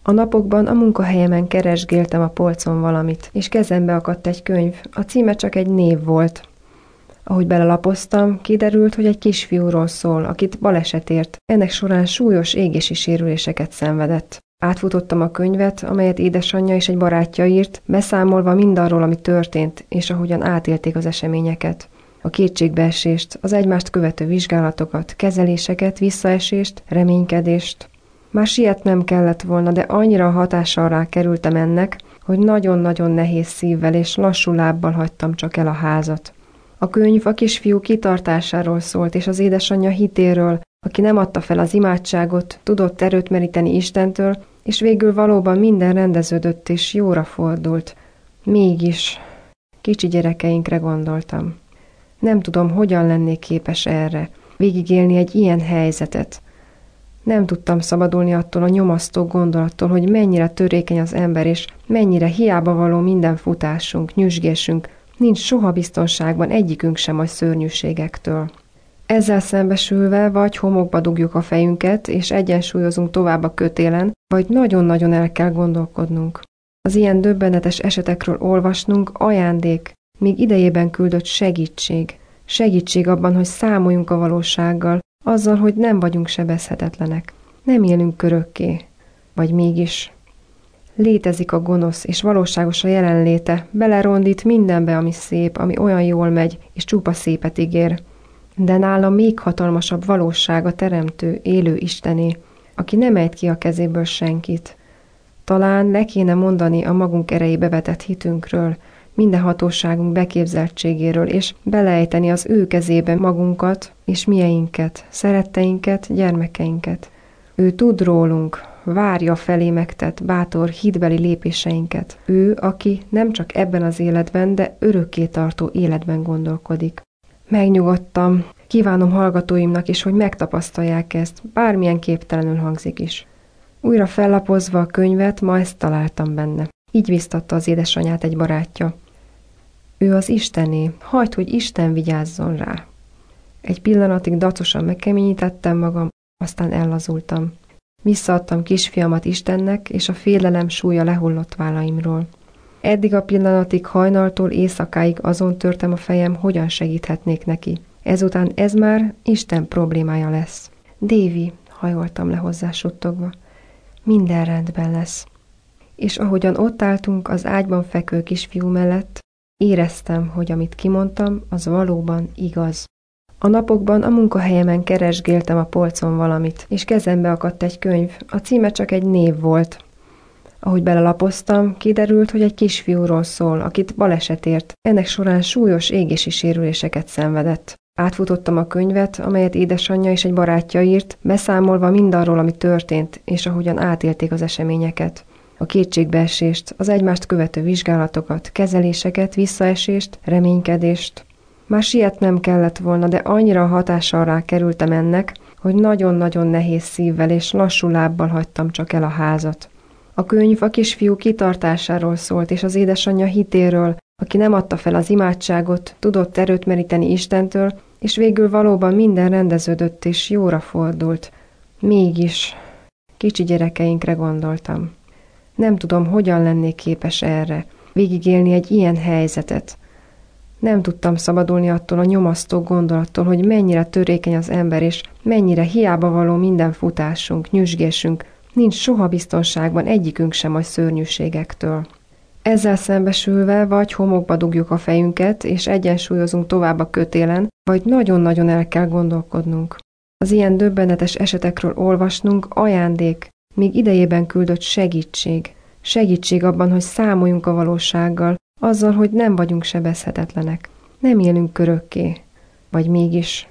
A napokban a munkahelyemen keresgéltem a polcon valamit, és kezembe akadt egy könyv, a címe csak egy név volt. Ahogy belelapoztam, kiderült, hogy egy kisfiúról szól, akit baleset ért, ennek során súlyos égési sérüléseket szenvedett. Átfutottam a könyvet, amelyet édesanyja és egy barátja írt, beszámolva mindarról, ami történt, és ahogyan átélték az eseményeket. A kétségbeesést, az egymást követő vizsgálatokat, kezeléseket, visszaesést, reménykedést. Már sietnem kellett volna, de annyira hatással rá kerültem ennek, hogy nagyon-nagyon nehéz szívvel és lassú lábbal hagytam csak el a házat. A könyv a kisfiú kitartásáról szólt, és az édesanyja hitéről, aki nem adta fel az imádságot, tudott erőt meríteni Istentől, és végül valóban minden rendeződött és jóra fordult. Mégis kicsi gyerekeinkre gondoltam. Nem tudom, hogyan lennék képes erre, végigélni egy ilyen helyzetet. Nem tudtam szabadulni attól a nyomasztó gondolattól, hogy mennyire törékeny az ember, és mennyire hiába való minden futásunk, nyüzsgésünk, nincs soha biztonságban egyikünk sem a szörnyűségektől. Ezzel szembesülve vagy homokba dugjuk a fejünket, és egyensúlyozunk tovább a kötélen, vagy nagyon-nagyon el kell gondolkodnunk. Az ilyen döbbenetes esetekről olvasnunk ajándék, még idejében küldött segítség. Segítség abban, hogy számoljunk a valósággal, azzal, hogy nem vagyunk sebezhetetlenek. Nem élünk örökké. Vagy mégis. Létezik a gonosz, és valóságos a jelenléte, belerondít mindenbe, ami szép, ami olyan jól megy, és csupa szépet ígér. De nála még hatalmasabb valóság a teremtő, élő Istené, aki nem ejt ki a kezéből senkit. Talán le kéne mondani a magunk erejébe vetett hitünkről, minden hatóságunk beképzeltségéről, és beleejteni az ő kezébe magunkat és mieinket, szeretteinket, gyermekeinket. Ő tud rólunk, várja felé megtett bátor, hitbeli lépéseinket. Ő, aki nem csak ebben az életben, de örökké tartó életben gondolkodik. Megnyugodtam, kívánom hallgatóimnak is, hogy megtapasztalják ezt, bármilyen képtelenül hangzik is. Újra fellapozva a könyvet, ma ezt találtam benne. Így biztatta az édesanyját egy barátja. Ő az Istené, hagyd, hogy Isten vigyázzon rá. Egy pillanatig dacosan megkeményítettem magam, aztán ellazultam. Visszaadtam kisfiamat Istennek, és a félelem súlya lehullott vállaimról. Eddig a pillanatig hajnaltól éjszakáig azon törtem a fejem, hogyan segíthetnék neki. Ezután ez már Isten problémája lesz. Dévi, hajoltam le hozzá suttogva, minden rendben lesz. És ahogyan ott álltunk az ágyban fekvő kisfiú mellett, éreztem, hogy amit kimondtam, az valóban igaz. A napokban a munkahelyemen keresgéltem a polcon valamit, és kezembe akadt egy könyv, a címe csak egy név volt. Ahogy belelapoztam, kiderült, hogy egy kisfiúról szól, akit baleset ért, ennek során súlyos égési sérüléseket szenvedett. Átfutottam a könyvet, amelyet édesanyja és egy barátja írt, beszámolva mindarról, ami történt, és ahogyan átélték az eseményeket. A kétségbeesést, az egymást követő vizsgálatokat, kezeléseket, visszaesést, reménykedést. Már sietnem kellett volna, de annyira hatással rá kerültem ennek, hogy nagyon-nagyon nehéz szívvel és lassú lábbal hagytam csak el a házat. A könyv a kisfiú kitartásáról szólt, és az édesanyja hitéről, aki nem adta fel az imádságot, tudott erőt meríteni Istentől, és végül valóban minden rendeződött és jóra fordult. Mégis kicsi gyerekeinkre gondoltam. Nem tudom, hogyan lennék képes erre, végigélni egy ilyen helyzetet. Nem tudtam szabadulni attól a nyomasztó gondolattól, hogy mennyire törékeny az ember, és mennyire hiába való minden futásunk, nyüzsgésünk, nincs soha biztonságban egyikünk sem a szörnyűségektől. Ezzel szembesülve vagy homokba dugjuk a fejünket, és egyensúlyozunk tovább a kötélen, vagy nagyon-nagyon el kell gondolkodnunk. Az ilyen döbbenetes esetekről olvasnunk ajándék, még idejében küldött segítség. Segítség abban, hogy számoljunk a valósággal, azzal, hogy nem vagyunk sebezhetetlenek. Nem élünk örökké. Vagy mégis.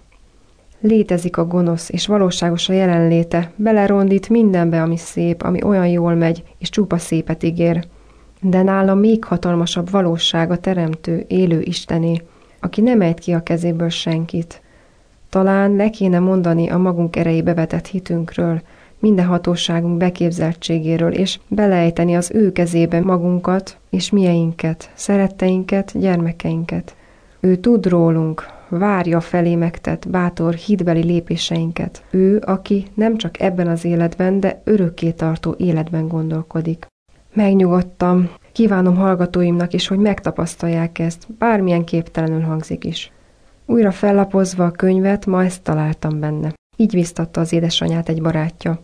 Létezik a gonosz, és valóságos a jelenléte, belerondít mindenbe, ami szép, ami olyan jól megy, és csupa szépet ígér. De nála még hatalmasabb valóság a teremtő, élő Istené, aki nem ejt ki a kezéből senkit. Talán le kéne mondani a magunk erejébe vetett hitünkről, minden hatóságunk beképzeltségéről, és beleejteni az ő kezébe magunkat és mieinket, szeretteinket, gyermekeinket. Ő tud rólunk, várja felé megtett bátor hitbeli lépéseinket. Ő, aki nem csak ebben az életben, de örökké tartó életben gondolkodik. Megnyugodtam, kívánom hallgatóimnak is, hogy megtapasztalják ezt, bármilyen képtelenül hangzik is. Újra fellapozva a könyvet, ma ezt találtam benne. Így biztatta az édesanyját egy barátja.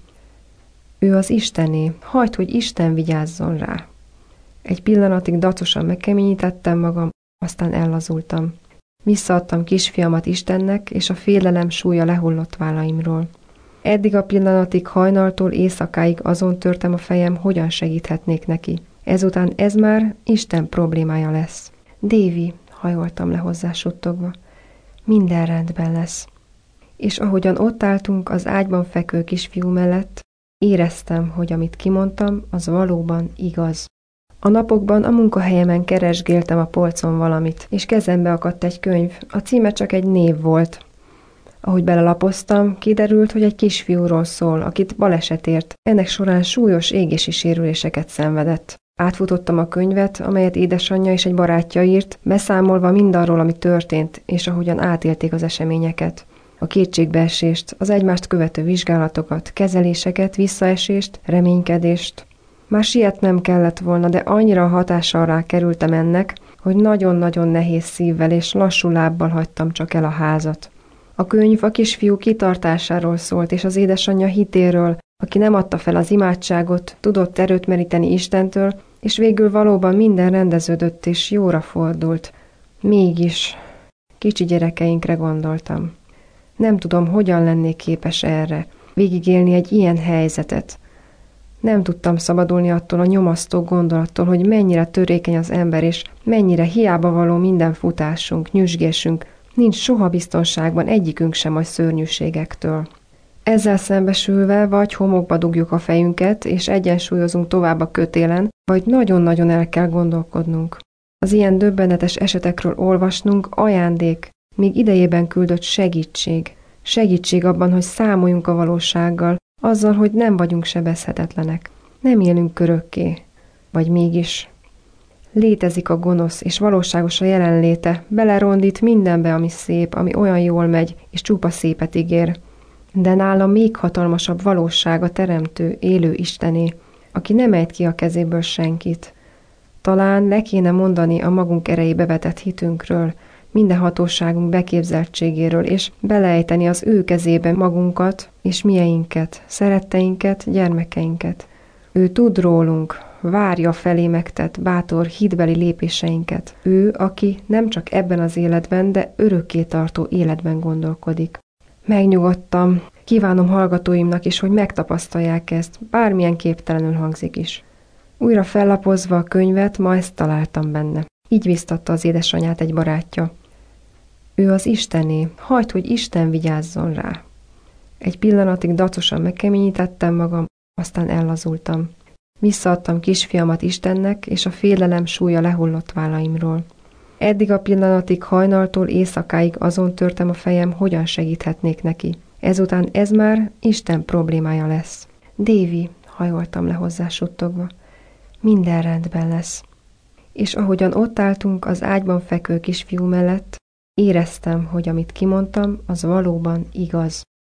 Ő az Istené, hagyd, hogy Isten vigyázzon rá. Egy pillanatig dacosan megkeményítettem magam, aztán ellazultam. Visszaadtam kisfiamat Istennek, és a félelem súlya lehullott vállaimról. Eddig a pillanatig hajnaltól éjszakáig azon törtem a fejem, hogyan segíthetnék neki. Ezután ez már Isten problémája lesz. Dévi, hajoltam le hozzá suttogva, minden rendben lesz. És ahogyan ott álltunk az ágyban fekvő kisfiú mellett, éreztem, hogy amit kimondtam, az valóban igaz. A napokban a munkahelyemen keresgéltem a polcon valamit, és kezembe akadt egy könyv, a címe csak egy név volt. Ahogy belelapoztam, kiderült, hogy egy kisfiúról szól, akit baleset ért. Ennek során súlyos égési sérüléseket szenvedett. Átfutottam a könyvet, amelyet édesanyja és egy barátja írt, beszámolva mindarról, ami történt, és ahogyan átélték az eseményeket. A kétségbeesést, az egymást követő vizsgálatokat, kezeléseket, visszaesést, reménykedést. Már sietnem kellett volna, de annyira hatással alá kerültem ennek, hogy nagyon-nagyon nehéz szívvel és lassú lábbal hagytam csak el a házat. A könyv a kisfiú kitartásáról szólt, és az édesanyja hitéről, aki nem adta fel az imádságot, tudott erőt meríteni Istentől, és végül valóban minden rendeződött és jóra fordult. Mégis kicsi gyerekeinkre gondoltam. Nem tudom, hogyan lennék képes erre, végigélni egy ilyen helyzetet. Nem tudtam szabadulni attól a nyomasztó gondolattól, hogy mennyire törékeny az ember, és mennyire hiába való minden futásunk, nyüzsgésünk, nincs soha biztonságban egyikünk sem a szörnyűségektől. Ezzel szembesülve vagy homokba dugjuk a fejünket, és egyensúlyozunk tovább a kötélen, vagy nagyon-nagyon el kell gondolkodnunk. Az ilyen döbbenetes esetekről olvasnunk ajándék, még idejében küldött segítség. Segítség abban, hogy számoljunk a valósággal, azzal, hogy nem vagyunk sebezhetetlenek. Nem élünk örökké. Vagy mégis. Létezik a gonosz, és valóságos a jelenléte, belerondít mindenbe, ami szép, ami olyan jól megy, és csupa szépet ígér. De nála még hatalmasabb valóság a teremtő, élő Istené, aki nem ejt ki a kezéből senkit. Talán le kéne mondani a magunk erejébe vetett hitünkről, minden hatóságunk beképzeltségéről, és beleejteni az ő kezébe magunkat és mieinket, szeretteinket, gyermekeinket. Ő tud rólunk, várja felé megtett bátor hitbeli lépéseinket. Ő, aki nem csak ebben az életben, de örökké tartó életben gondolkodik. Megnyugodtam, kívánom hallgatóimnak is, hogy megtapasztalják ezt, bármilyen képtelenül hangzik is. Újra fellapozva a könyvet, ma ezt találtam benne. Így biztatta az édesanyját egy barátja. Ő az Istené, hagyd, hogy Isten vigyázzon rá. Egy pillanatig dacosan megkeményítettem magam, aztán ellazultam. Visszaadtam kisfiamat Istennek, és a félelem súlya lehullott vállaimról. Eddig a pillanatig hajnaltól éjszakáig azon törtem a fejem, hogyan segíthetnék neki. Ezután ez már Isten problémája lesz. Dévi, hajoltam le hozzá suttogva, minden rendben lesz. És ahogyan ott álltunk az ágyban fekvő kisfiú mellett, éreztem, hogy amit kimondtam, az valóban igaz.